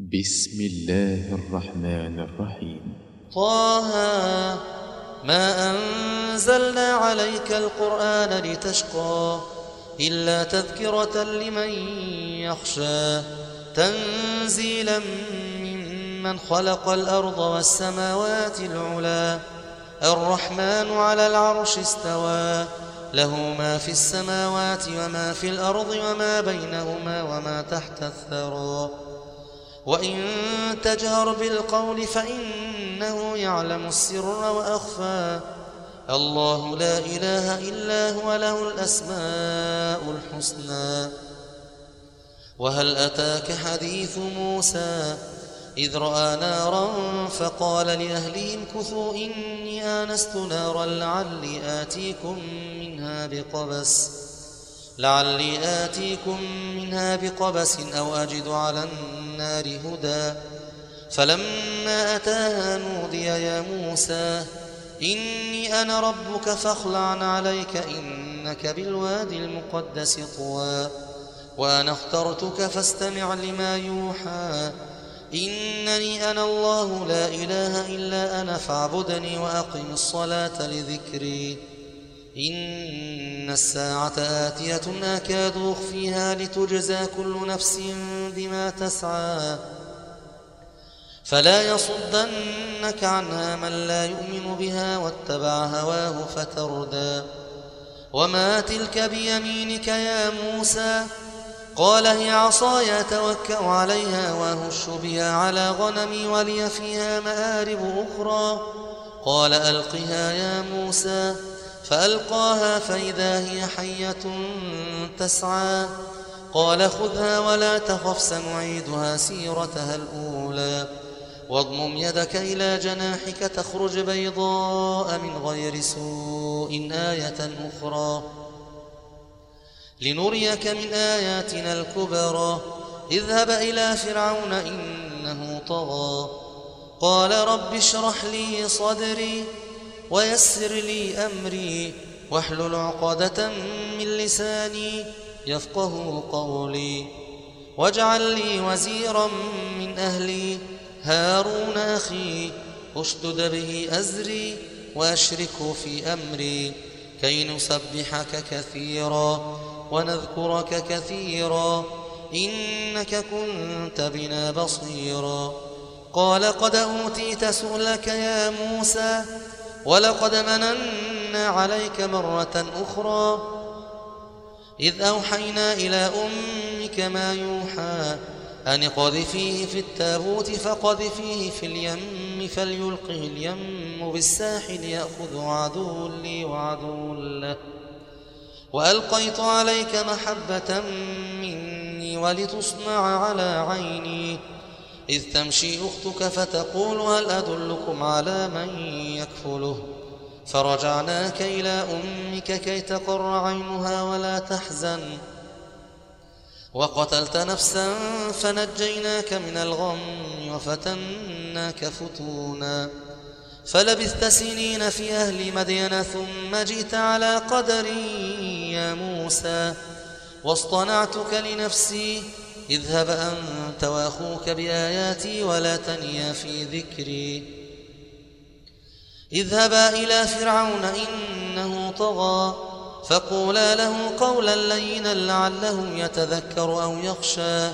بسم الله الرحمن الرحيم. طه ما أنزلنا عليك القرآن لتشقى إلا تذكرة لمن يخشى تنزيلا ممن خلق الأرض والسماوات العلا الرحمن على العرش استوى له ما في السماوات وما في الأرض وما بينهما وما تحت الثرى وإن تجهر بالقول فإنه يعلم السر وأخفى الله لا إله إلا هو له الأسماء الحسنى. وهل أتاك حديث موسى إذ رأى نارا فقال لأهلهم كثوا إني آنست نارا لعلي آتيكم منها بقبس أو أجد على النار هدى فلما أتاها نودي يا موسى إني أنا ربك فاخلع عليك إنك بالوادي المقدس طوى وأنا اخترتك فاستمع لما يوحى إنني أنا الله لا إله إلا أنا فاعبدني وأقم الصلاة لذكري إن الساعة آتية أكاد أخفيها لتجزى كل نفس بما تسعى فلا يصدنك عنها من لا يؤمن بها واتبع هواه فتردى. وما تلك بيمينك يا موسى قال هي عصاي أتوكأ عليها وأهش بها على غنمي ولي فيها مآرب أخرى قال ألقها يا موسى فألقاها فإذا هي حية تسعى قال خذها ولا تخف سنعيدها سيرتها الأولى واضمم يدك إلى جناحك تخرج بيضاء من غير سوء آية أخرى لنريك من آياتنا الكبرى اذهب إلى فرعون إنه طغى قال رب اشرح لي صدري ويسر لي أمري واحلل عقدة من لساني يفقه قولي واجعل لي وزيرا من أهلي هارون أخي اشدد به أزري وأشركه في أمري كي نسبحك كثيرا ونذكرك كثيرا إنك كنت بنا بصيرا قال قد أوتيت سؤلك يا موسى ولقد مننا عليك مرة أخرى إذ أوحينا إلى أمك ما يوحى أن اقذفيه في التابوت فقذفيه في اليم فليلقه اليم بالساحل يأخذ عدو لي وعدو له وألقيت عليك محبة مني ولتصنع على عيني إذ تمشي أختك فتقول هل أدلكم على من يكفله فرجعناك إلى أمك كي تقر عينها ولا تحزن وقتلت نفسا فنجيناك من الغم وفتناك فتونا فلبثت سنين في أهل مدين ثم جئت على قدري يا موسى واصطنعتك لنفسي اذهب أنت وأخوك بآياتي ولا تنيا في ذكري اذهبا إلى فرعون إنه طغى فقولا له قولا لينا لعله يتذكر أو يخشى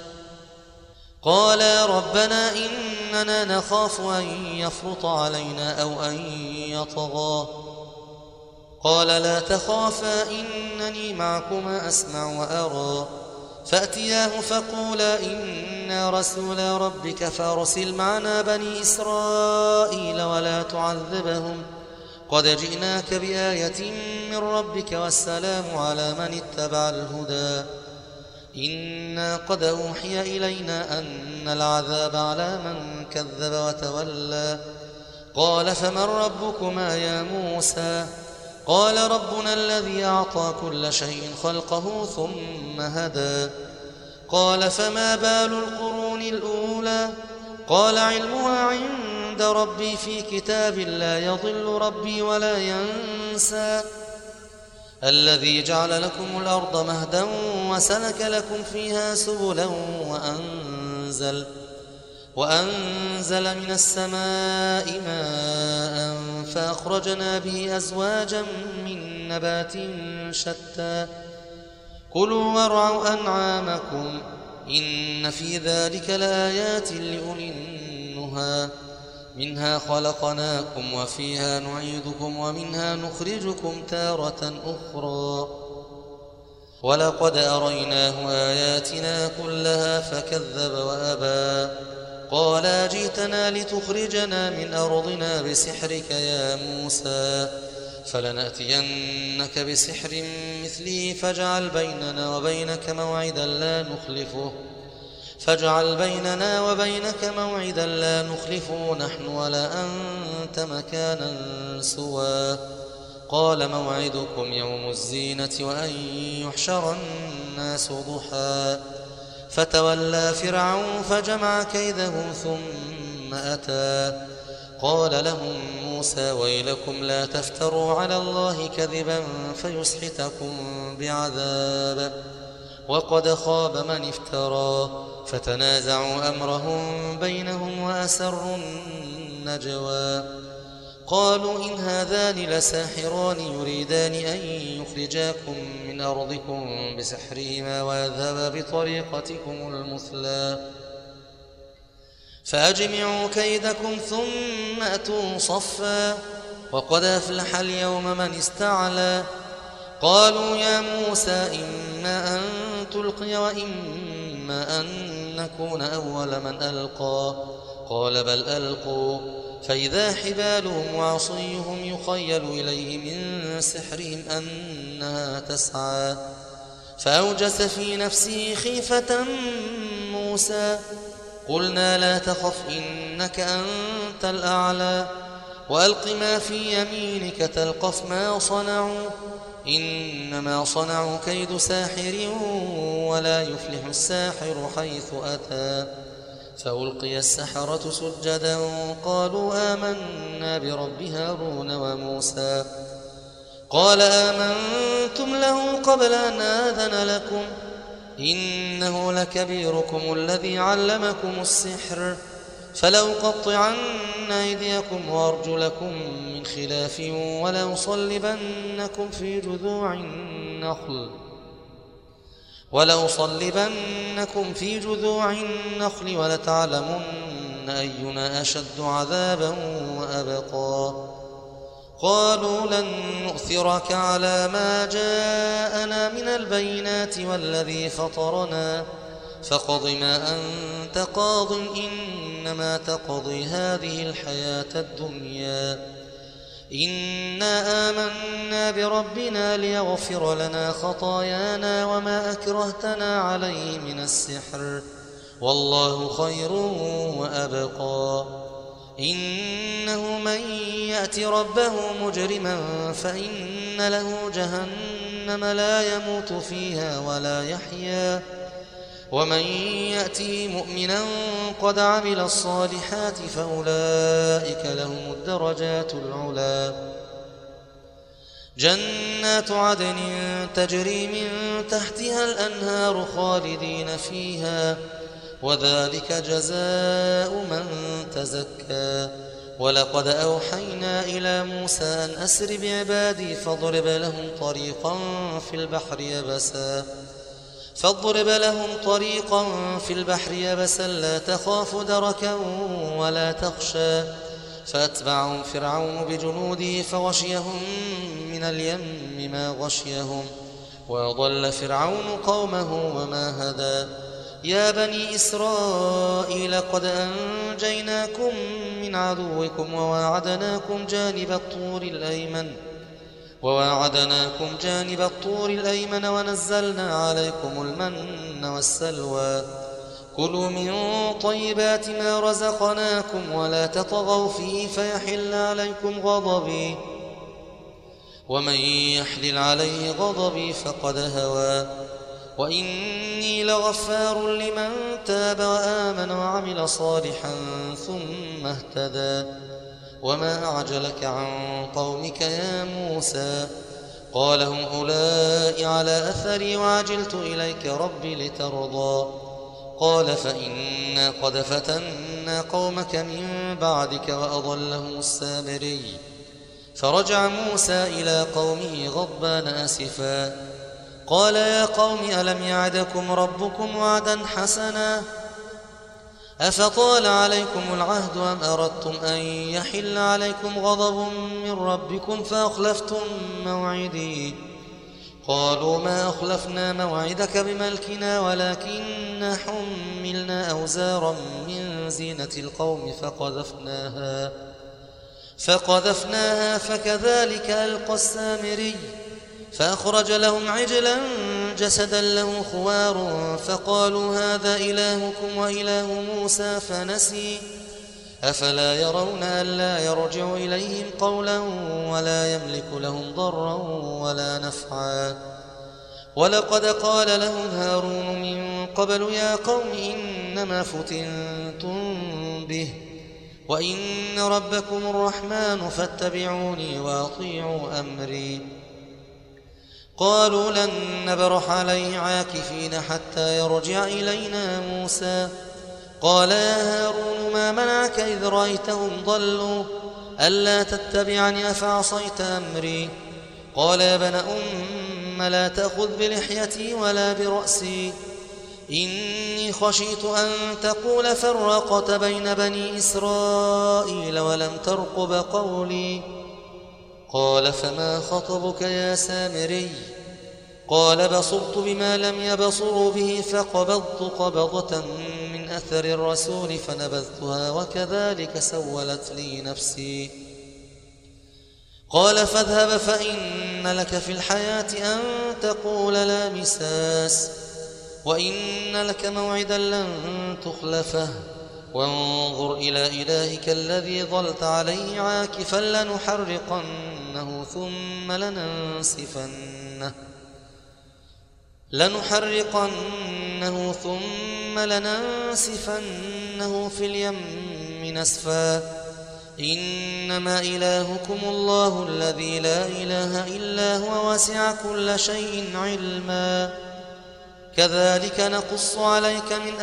قالا ربنا إننا نخاف أن يفرط علينا أو أن يطغى قال لا تخافا إنني معكما أسمع وأرى فأتياه فقولا إنا رسولا ربك فأرسل معنا بني إسرائيل ولا تعذبهم قد جئناك بآية من ربك والسلام على من اتبع الهدى إنا قد أوحي إلينا أن العذاب على من كذب وتولى قال فمن ربكما يا موسى قال ربنا الذي أعطى كل شيء خلقه ثم هدى قال فما بال القرون الأولى قال علمها عند ربي في كتاب لا يضل ربي ولا ينسى الذي جعل لكم الأرض مهدا وسلك لكم فيها سبلا وأنزل من السماء ماء فأخرجنا به أزواجا من نبات شتى كلوا وارعوا أنعامكم إن في ذلك لآيات لأولي النهى منها خلقناكم وفيها نعيدكم ومنها نخرجكم تارة أخرى ولقد أريناه آياتنا كلها فكذب وأبى قال جئتنا لتخرجنا من أرضنا بسحرك يا موسى فلنأتينك بسحر مثله فاجعل بيننا وبينك موعدا لا نخلفه نحن ولا أنت مكانا سوى قال موعدكم يوم الزينة وأن يحشر الناس ضحى فتولى فرعون فجمع كيده ثم أتى قال لهم موسى ويلكم لا تفتروا على الله كذبا فيسحتكم بعذاب وقد خاب من افترى فتنازعوا أمرهم بينهم وأسروا النجوى قالوا إن هذان لساحران يريدان أن يخرجاكم من أرضكم بسحرهما ويذهبا بطريقتكم المثلى فأجمعوا كيدكم ثم أتوا صفا وقد أفلح اليوم من استعلى قالوا يا موسى إما أن تلقي وإما أن نكون أول من ألقى قال بل ألقوا فإذا حبالهم وعصيهم يخيل إليه من سحرهم أنها تسعى فأوجس في نفسه خيفة موسى قلنا لا تخف إنك أنت الأعلى وألق ما في يمينك تلقف ما صنعوا إنما صنعوا كيد ساحر ولا يفلح الساحر حيث أتى فألقي السحرة سجدا قالوا آمنا برب هارون وموسى قال آمنتم له قبل أن آذن لكم إنه لكبيركم الذي علمكم السحر فلأقطعن أيديكم وأرجلكم من خلاف ولأصلبنكم في جذوع النخل ولتعلمن أينا أشد عذابا وأبقى قالوا لن نؤثرك على ما جاءنا من البينات والذي فطرنا فاقض ما أنت قاض إنما تقضي هذه الحياة الدنيا إنا آمنا بربنا ليغفر لنا خطايانا وما أكرهتنا عليه من السحر والله خير وأبقى إنه من يأت ربه مجرما فإن له جهنم لا يموت فيها ولا يحيا ومن يأته مؤمنا قد عمل الصالحات فأولئك لهم الدرجات العلا جنات عدن تجري من تحتها الأنهار خالدين فيها وذلك جزاء من تزكى ولقد أوحينا إلى موسى أن أسر بعبادي فاضرب لهم طريقا في البحر يبسا لا تخاف دركا ولا تخشى فأتبعهم فرعون بجنوده فغشيهم من اليم ما غشيهم وأضل فرعون قومه وما هدى يا بني إسرائيل قد أنجيناكم من عدوكم وواعدناكم جانب الطور الأيمن ونزلنا عليكم المن والسلوى كلوا من طيبات ما رزقناكم ولا تطغوا فيه فيحل عليكم غضبي ومن يحلل عليه غضبي فقد هوى وإني لغفار لمن تاب وآمن وعمل صالحا ثم اهتدى وما أعجلك عن قومك يا موسى قال هم أولئك على أثري وعجلت إليك ربي لترضى قال فإنا قد فتنا قومك من بعدك وأضلهم السامري. فرجع موسى إلى قومه غضبان أسفا قال يا قوم ألم يعدكم ربكم وعدا حسنا أفطال عليكم العهد أم أردتم أن يحل عليكم غضب من ربكم فأخلفتم موعدي. قالوا ما أخلفنا موعدك بملكنا ولكننا حملنا أوزارا من زينة القوم فقذفناها فكذلك ألقى السامري. فأخرج لهم عجلا جسدا له خوار فقالوا هذا إلهكم وإله موسى فنسي. أفلا يرون ألا يرجع إليهم قولا ولا يملك لهم ضرا ولا نفعا. ولقد قال لهم هارون من قبل يا قوم إنما فتنتم به وإن ربكم الرحمن فاتبعوني وأطيعوا أمري. قالوا لن نبرح عليه عاكفين حتى يرجع إلينا موسى. قال يا هارون ما منعك إذ رأيتهم ضلوا ألا تتبعني أفعصيت أمري. قال يا ابن أم لا تأخذ بلحيتي ولا برأسي إني خشيت أن تقول فرقت بين بني إسرائيل ولم ترقب قولي. قال فما خطبك يا سامري؟ قال بصرت بما لم يبصروا به فقبضت قبضة من أثر الرسول فنبذتها وكذلك سولت لي نفسي. قال فاذهب فإن لك في الحياة أن تقول لا مساس وإن لك موعدا لن تخلفه وانظر إلى إلهك الذي ظلت عليه عاكفا لنحرقنه ثم لننسفنه في اليم نسفا. إنما إلهكم الله الذي لا إله إلا هو وسع كل شيء علما. كذلك نقص عليك من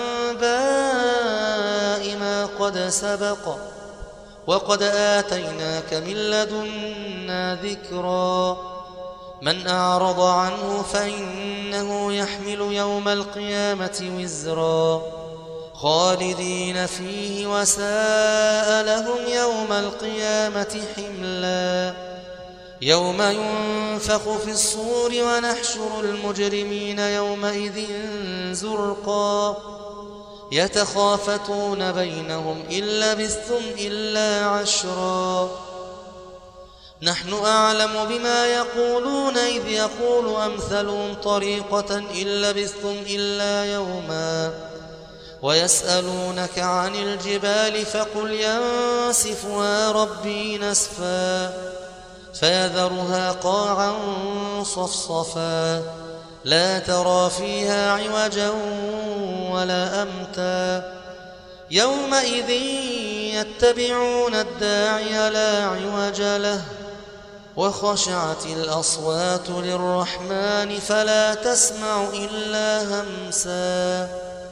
أنباء ما قد سبق وقد آتيناك من لدنا ذكرا. من أعرض عنه فإنه يحمل يوم القيامة وزرا خالدين فيه وساء لهم يوم القيامة حملا. يوم ينفخ في الصور ونحشر المجرمين يومئذ زرقا يتخافتون بينهم إن لبثتم إلا عشرا. نحن أعلم بما يقولون إذ يقول أمثلهم طريقة إن لبثتم إلا يوما. ويسألونك عن الجبال فقل ينسفها ربي نسفا فيذرها قاعا صفصفا لا ترى فيها عوجا ولا أمتا. يومئذ يتبعون الداعي لا عوج له وخشعت الأصوات للرحمن فلا تسمع إلا همسا.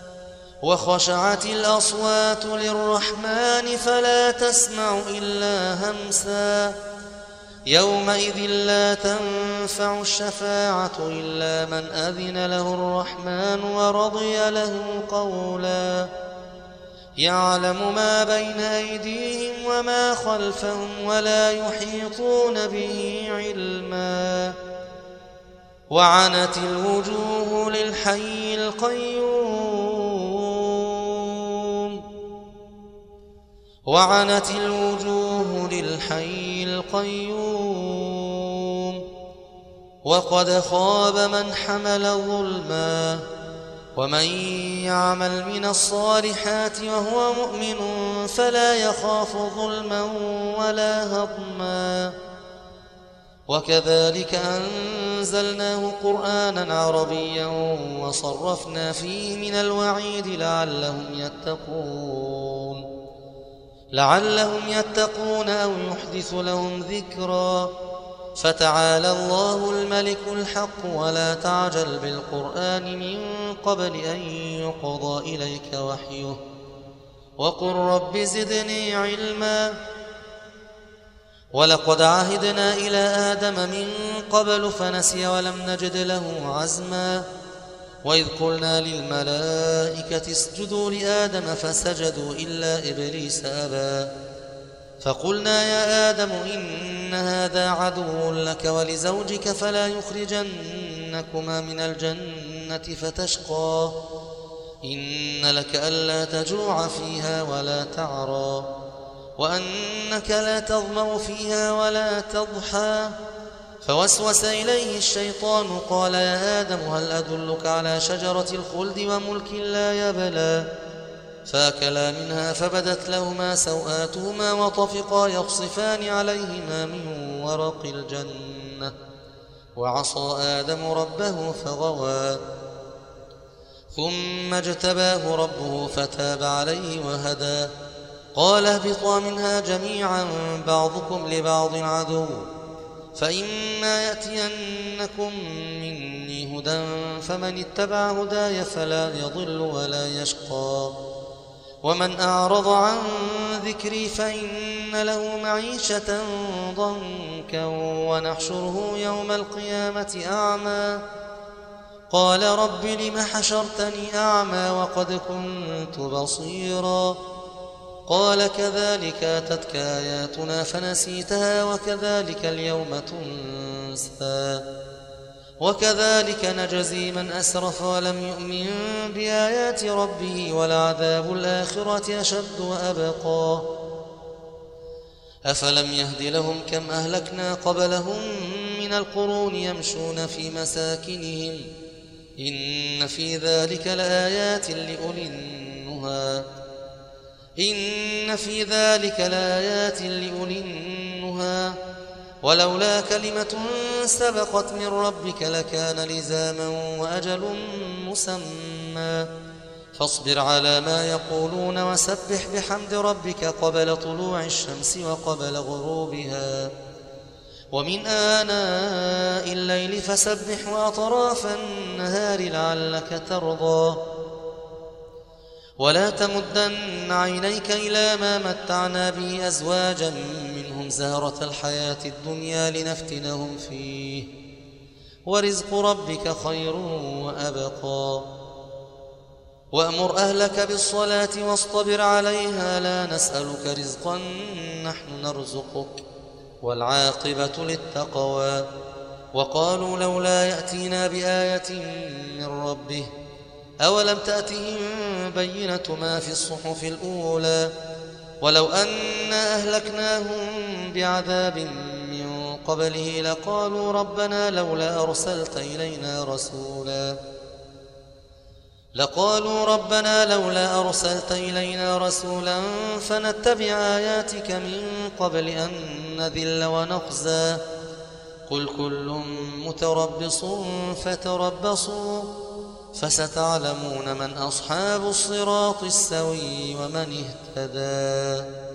يومئذ لا تنفع الشفاعة إلا من أذن له الرحمن ورضي له قولا. يعلم ما بين أيديهم وما خلفهم ولا يحيطون به علما. وعنت الوجوه للحي القيوم وقد خاب من حمل ظلما. ومن يعمل من الصالحات وهو مؤمن فلا يخاف ظلما ولا هضما. وكذلك أنزلناه قرآنا عربيا وصرفنا فيه من الوعيد لعلهم يتقون أو يحدث لهم ذكرا. فتعالى الله الملك الحق ولا تعجل بالقرآن من قبل أن يقضى إليك وحيه وقل رب زدني علما ولقد عهدنا إلى آدم من قبل فنسي ولم نجد له عزما وإذ قلنا للملائكة اسجدوا لآدم فسجدوا إلا إبليس أبى فقلنا يا آدم إن هذا عدو لك ولزوجك فلا يخرجنكما من الجنة فتشقى إن لك ألا تجوع فيها ولا تعرى وأنك لا تظمأ فيها ولا تضحى فوسوس إليه الشيطان قال يا آدم هل أدلك على شجرة الخلد وملك لا يبلى فأكلا منها فبدت لهما سوآتهما وطفقا يخصفان عليهما من ورق الجنة وعصى آدم ربه فغوى ثم اجتباه ربه فتاب عليه وهدى قال اهبطا منها جميعا بعضكم لبعض عدو فإما يأتينكم مني هدى فمن اتبع هداي فلا يضل ولا يشقى ومن أعرض عن ذكري فإن له معيشة ضنكا ونحشره يوم القيامة أعمى قال رب لم حشرتني أعمى وقد كنت بصيرا قال كذلك أتتك آياتنا فنسيتها وكذلك اليوم تنسى وكذلك نجزي من أسرف ولم يؤمن بآيات ربه ولعذاب الآخرة أشد وأبقى أفلم يهد لهم كم أهلكنا قبلهم من القرون يمشون في مساكنهم إن في ذلك لآيات لأولي النهى ولولا كلمة سبقت من ربك لكان لزاما وأجل مسمى فاصبر على ما يقولون وسبح بحمد ربك قبل طلوع الشمس وقبل غروبها ومن آناء الليل فسبح وأطراف النهار لعلك ترضى ولا تمدن عينيك إلى ما متعنا به أزواجا منهم زهرة الحياة الدنيا لنفتنهم فيه ورزق ربك خير وأبقى وأمر أهلك بالصلاة واصطبر عليها لا نسألك رزقا نحن نرزقك والعاقبة للتقوى وقالوا لولا يأتينا بآية من ربه أولم تأتهم بينة ما في الصحف الأولى ولو أنا أهلكناهم بعذاب من قبله لقالوا ربنا لولا أرسلت إلينا رسولا فنتبع آياتك من قبل أن نذل ونخزى قل كل متربص فتربصوا فستعلمون من أصحاب الصراط السوي ومن اهتدى